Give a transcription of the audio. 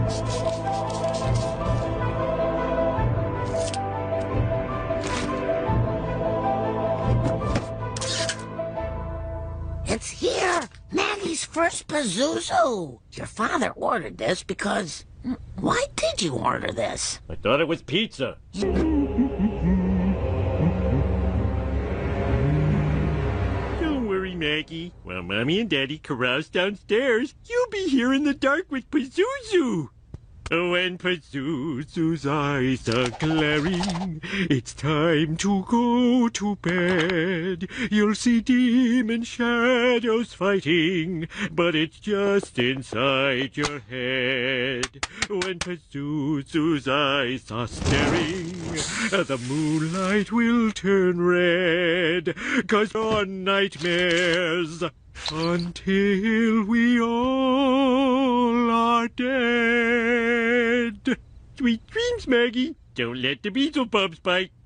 It's here! Maggie's first Pazuzu! Your father ordered this because... Why did you order this? I thought it was pizza. Don't worry, Maggie. While Mommy and Daddy carouse downstairs, you'll be here in the dark with Pazuzu. When Pazuzu's eyes are glaring, it's time to go to bed. You'll see demon shadows fighting, but it's just inside your head. When Pazuzu's eyes are staring, the moonlight will turn red, 'cause you're nightmares until we all are dead. Sweet dreams, Maggie. Don't let the Beelzebubs bite.